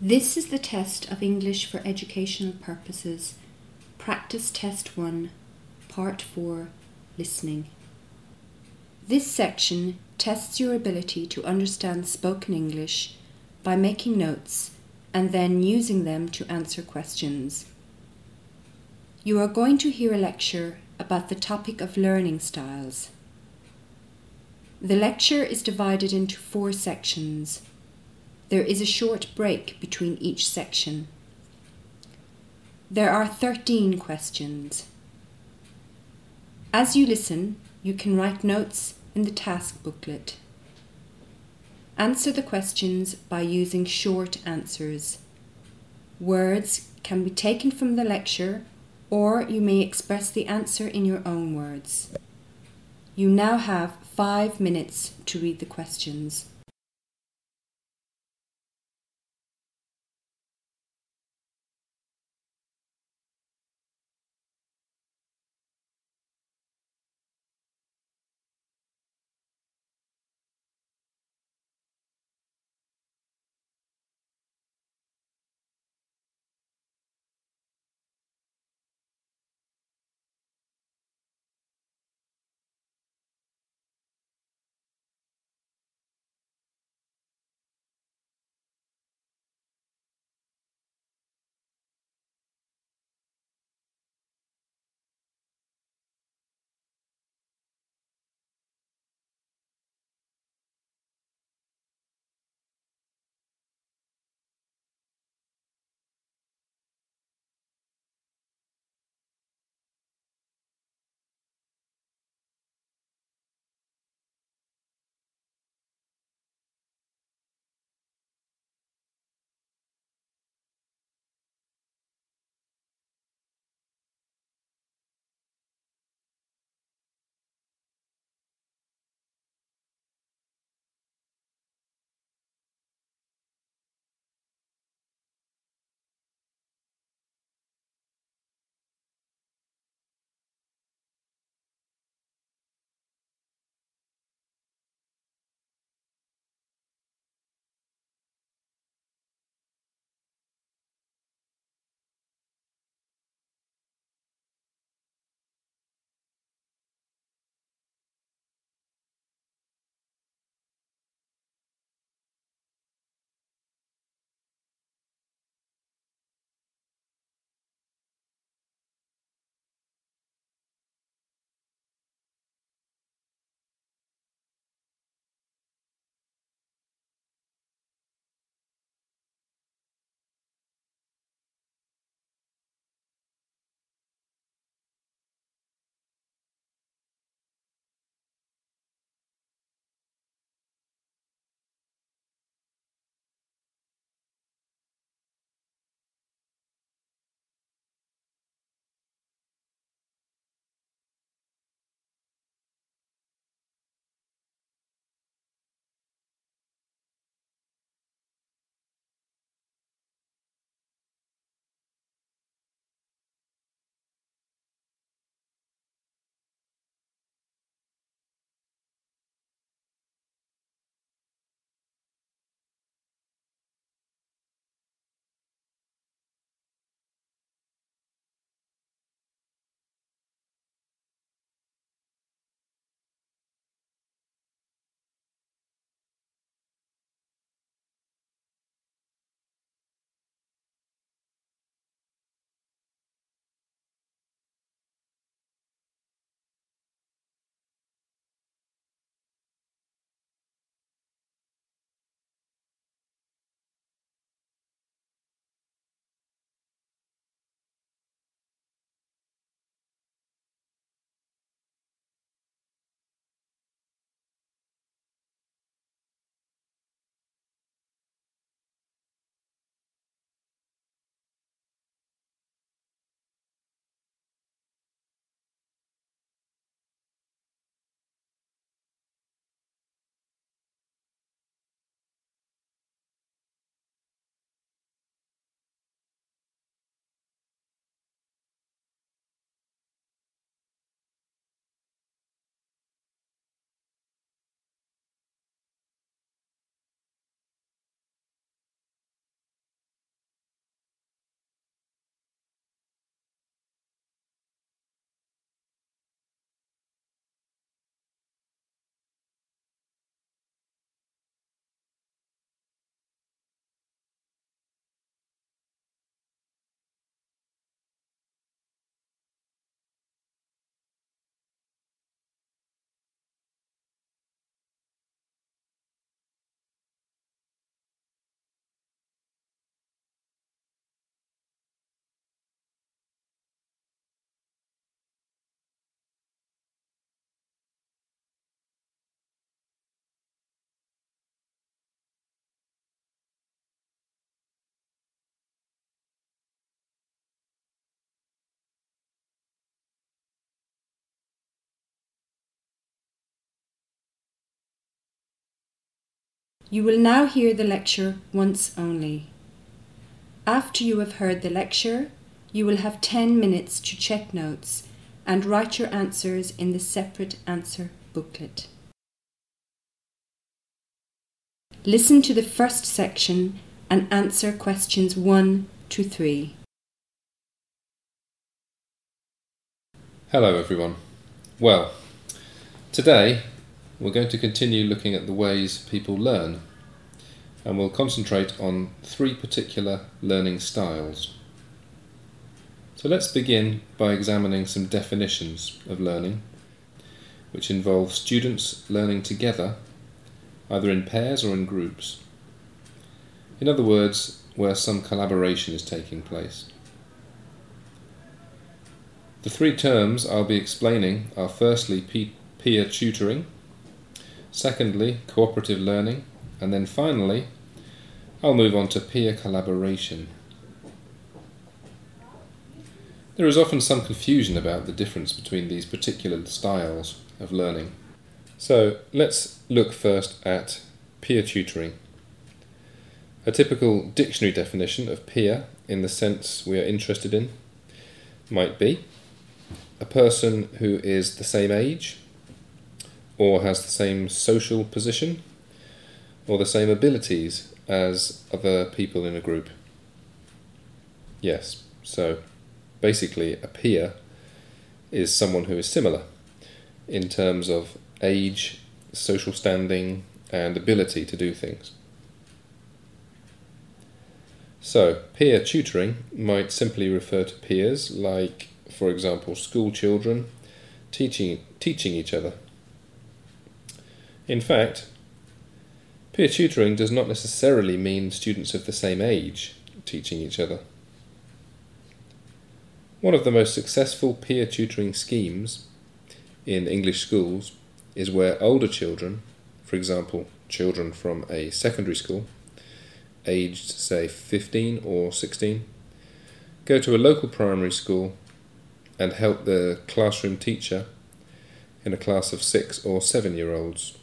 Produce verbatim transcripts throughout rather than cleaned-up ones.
This is the test of English for educational purposes. Practice Test one, Part four, Listening. This section tests your ability to understand spoken English by making notes and then using them to answer questions. You are going to hear a lecture about the topic of learning styles. The lecture is divided into four sections. There is a short break between each section. There are thirteen questions. As you listen, you can write notes in the task booklet. Answer the questions by using short answers. Words can be taken from the lecture, or you may express the answer in your own words. You now have five minutes to read the questions. You will now hear the lecture once only. After you have heard the lecture, you will have ten minutes to check notes and write your answers in the separate answer booklet. Listen to the first section and answer questions one to three. Hello everyone. Well, today we're going to continue looking at the ways people learn, and we'll concentrate on three particular learning styles. So let's begin by examining some definitions of learning, which involve students learning together, either in pairs or in groups. In other words, where some collaboration is taking place. The three terms I'll be explaining are firstly peer tutoring, secondly cooperative learning, and then finally I'll move on to peer collaboration. There is often some confusion about the difference between these particular styles of learning. So let's look first at peer tutoring. A typical dictionary definition of peer, in the sense we are interested in, might be a person who is the same age, or has the same social position, or the same abilities as other people in a group. Yes, so basically a peer is someone who is similar in terms of age, social standing, and ability to do things. So, peer tutoring might simply refer to peers, like, for example, school children teaching, teaching each other. In fact, peer tutoring does not necessarily mean students of the same age teaching each other. One of the most successful peer tutoring schemes in English schools is where older children, for example, children from a secondary school, aged say fifteen or sixteen, go to a local primary school and help the classroom teacher in a class of six or seven year olds.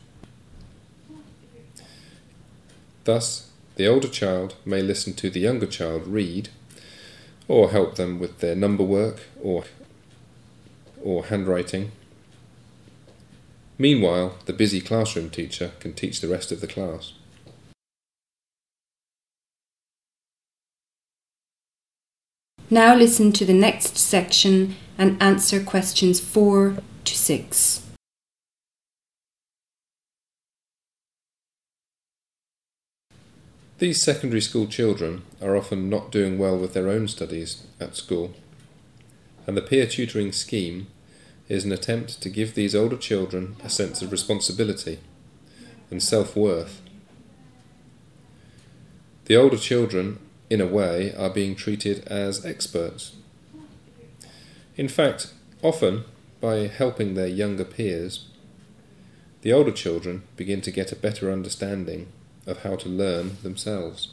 Thus, the older child may listen to the younger child read, or help them with their number work or, or handwriting. Meanwhile, the busy classroom teacher can teach the rest of the class. Now listen to the next section and answer questions four to six. These secondary school children are often not doing well with their own studies at school, and the peer tutoring scheme is an attempt to give these older children a sense of responsibility and self-worth. The older children, in a way, are being treated as experts. In fact, often, by helping their younger peers, the older children begin to get a better understanding of how to learn themselves.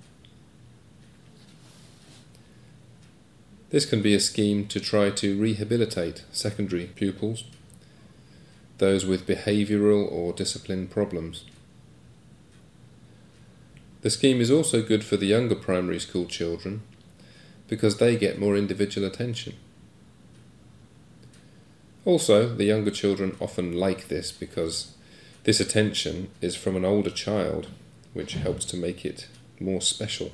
This can be a scheme to try to rehabilitate secondary pupils, those with behavioural or discipline problems. The scheme is also good for the younger primary school children because they get more individual attention. Also, the younger children often like this because this attention is from an older child, which helps to make it more special.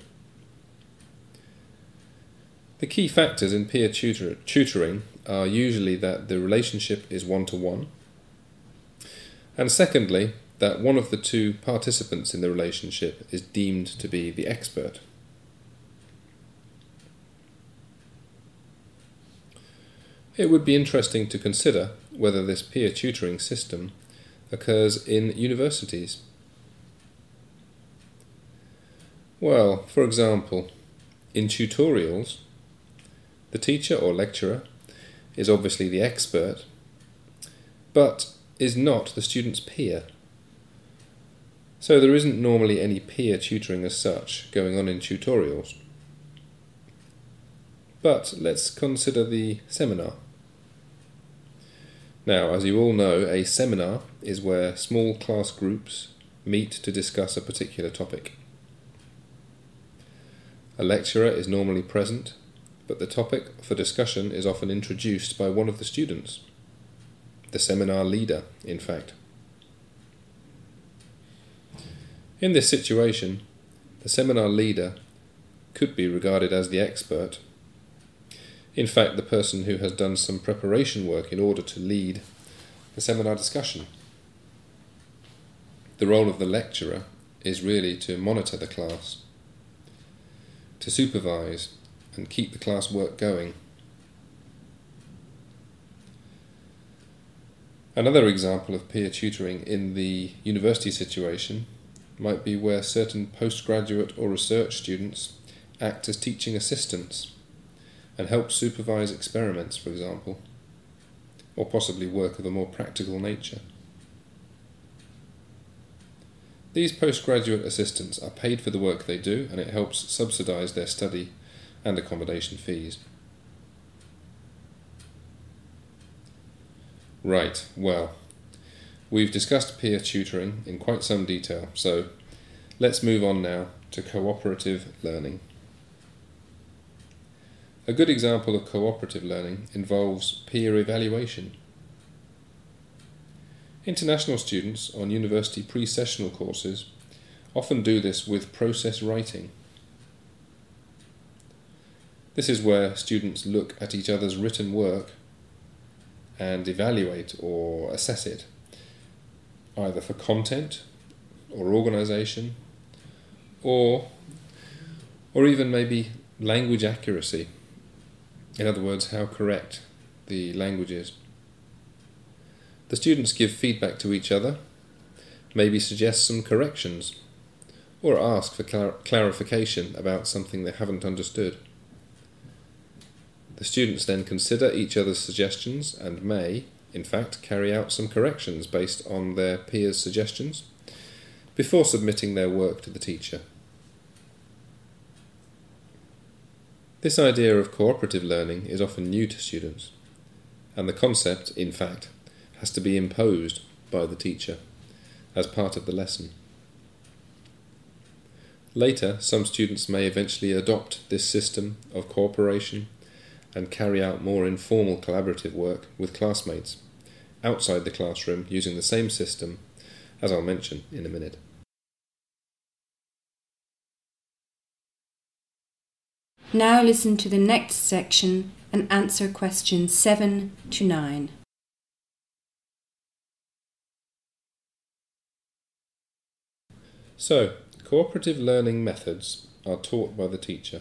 The key factors in peer tutor tutoring are usually that the relationship is one-to-one, and secondly, that one of the two participants in the relationship is deemed to be the expert. It would be interesting to consider whether this peer tutoring system occurs in universities. Well, for example, in tutorials, the teacher or lecturer is obviously the expert, but is not the student's peer. So there isn't normally any peer tutoring as such going on in tutorials. But let's consider the seminar. Now, as you all know, a seminar is where small class groups meet to discuss a particular topic. A lecturer is normally present, but the topic for discussion is often introduced by one of the students, the seminar leader, in fact. In this situation, the seminar leader could be regarded as the expert, in fact the person who has done some preparation work in order to lead the seminar discussion. The role of the lecturer is really to monitor the class, to supervise and keep the class work going. Another example of peer tutoring in the university situation might be where certain postgraduate or research students act as teaching assistants and help supervise experiments, for example, or possibly work of a more practical nature. These postgraduate assistants are paid for the work they do, and it helps subsidise their study and accommodation fees. Right, well, we've discussed peer tutoring in quite some detail, so let's move on now to cooperative learning. A good example of cooperative learning involves peer evaluation. International students on university pre-sessional courses often do this with process writing. This is where students look at each other's written work and evaluate or assess it, either for content or organisation, or, or even maybe language accuracy. In other words, how correct the language is. The students give feedback to each other, maybe suggest some corrections, or ask for clar- clarification about something they haven't understood. The students then consider each other's suggestions and may, in fact, carry out some corrections based on their peers' suggestions before submitting their work to the teacher. This idea of cooperative learning is often new to students, and the concept, in fact, has to be imposed by the teacher as part of the lesson. Later, some students may eventually adopt this system of cooperation and carry out more informal collaborative work with classmates outside the classroom using the same system, as I'll mention in a minute. Now listen to the next section and answer questions seven to nine. So, cooperative learning methods are taught by the teacher.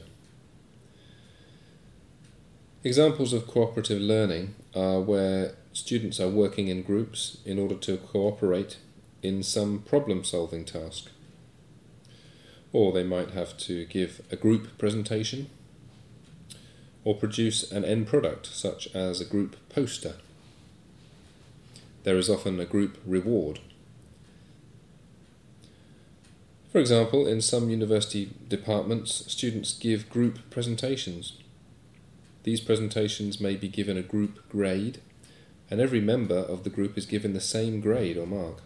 Examples of cooperative learning are where students are working in groups in order to cooperate in some problem-solving task. Or they might have to give a group presentation or produce an end product such as a group poster. There is often a group reward. For example, in some university departments, students give group presentations. These presentations may be given a group grade, and every member of the group is given the same grade or mark.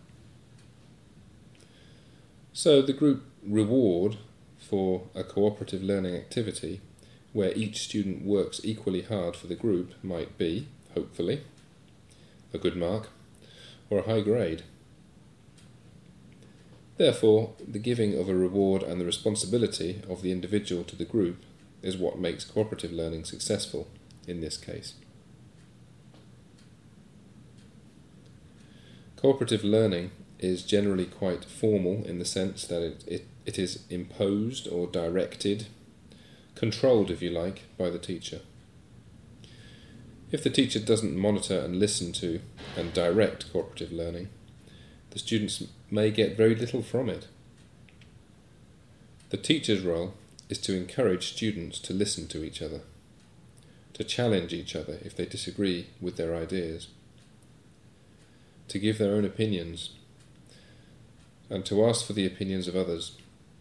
So the group reward for a cooperative learning activity, where each student works equally hard for the group, might be, hopefully, a good mark or a high grade. Therefore, the giving of a reward and the responsibility of the individual to the group is what makes cooperative learning successful in this case. Cooperative learning is generally quite formal in the sense that it, it, it is imposed or directed, controlled if you like, by the teacher. If the teacher doesn't monitor and listen to and direct cooperative learning, the students may get very little from it. The teacher's role is to encourage students to listen to each other, to challenge each other if they disagree with their ideas, to give their own opinions, and to ask for the opinions of others.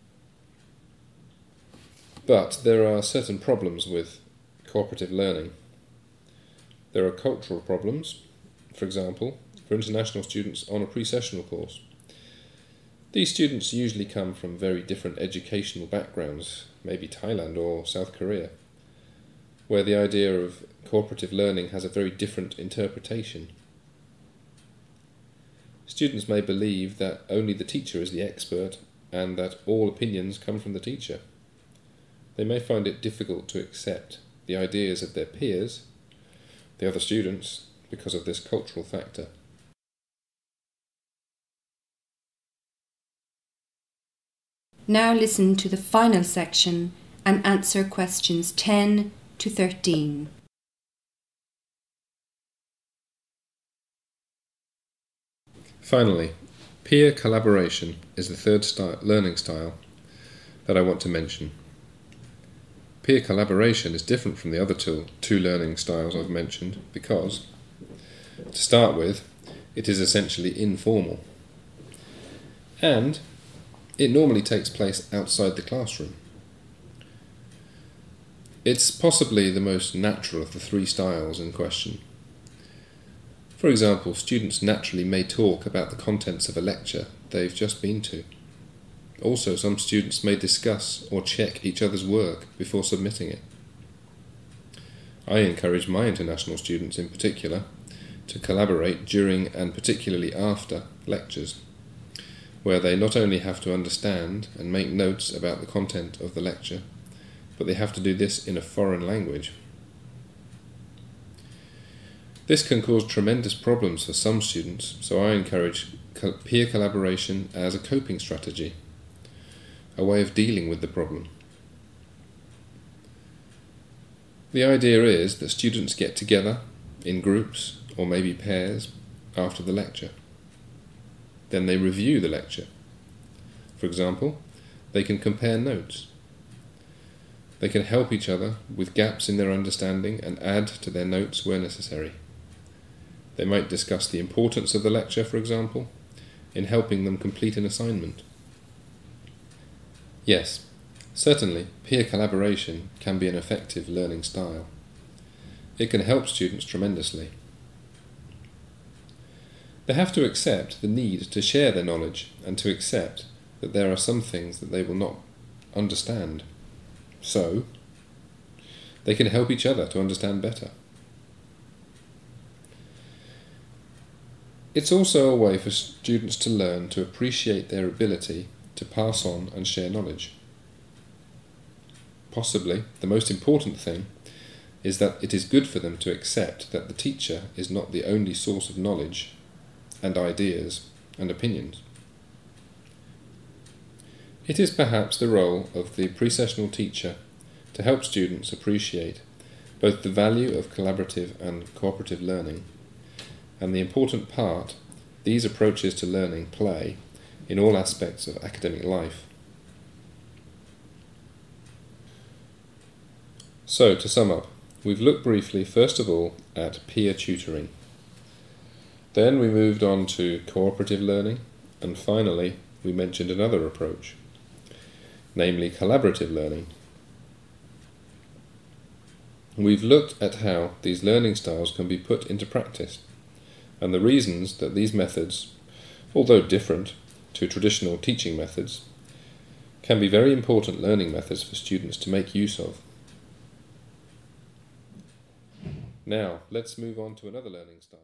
But there are certain problems with cooperative learning. There are cultural problems. For example, for international students on a pre-sessional course, These students usually come from very different educational backgrounds, maybe Thailand or South Korea, where the idea of cooperative learning has a very different interpretation. Students may believe that only the teacher is the expert and that all opinions come from the teacher. They may find it difficult to accept the ideas of their peers, the other students, because of this cultural factor. Now listen to the final section and answer questions ten to thirteen. Finally, peer collaboration is the third style, learning style that I want to mention. Peer collaboration is different from the other two, two learning styles I've mentioned because, to start with, it is essentially informal, and it normally takes place outside the classroom. It's possibly the most natural of the three styles in question. For example, students naturally may talk about the contents of a lecture they've just been to. Also, some students may discuss or check each other's work before submitting it. I encourage my international students in particular to collaborate during and particularly after lectures, where they not only have to understand and make notes about the content of the lecture, but they have to do this in a foreign language. This can cause tremendous problems for some students, so I encourage peer collaboration as a coping strategy, a way of dealing with the problem. The idea is that students get together in groups or maybe pairs after the lecture. Then they review the lecture. For example, they can compare notes. They can help each other with gaps in their understanding and add to their notes where necessary. They might discuss the importance of the lecture, for example, in helping them complete an assignment. Yes, certainly, peer collaboration can be an effective learning style. It can help students tremendously. They have to accept the need to share their knowledge and to accept that there are some things that they will not understand. So, they can help each other to understand better. It's also a way for students to learn to appreciate their ability to pass on and share knowledge. Possibly the most important thing is that it is good for them to accept that the teacher is not the only source of knowledge and ideas and opinions. It is perhaps the role of the pre-sessional teacher to help students appreciate both the value of collaborative and cooperative learning and the important part these approaches to learning play in all aspects of academic life. So, to sum up, we've looked briefly first of all at peer tutoring. Then we moved on to cooperative learning, and finally we mentioned another approach, namely collaborative learning. We've looked at how these learning styles can be put into practice, and the reasons that these methods, although different to traditional teaching methods, can be very important learning methods for students to make use of. Now, let's move on to another learning style.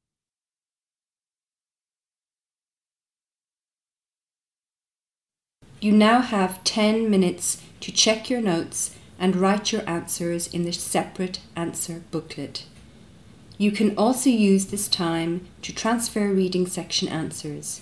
You now have ten minutes to check your notes and write your answers in the separate answer booklet. You can also use this time to transfer reading section answers.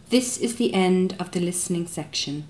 This is the end of the listening section.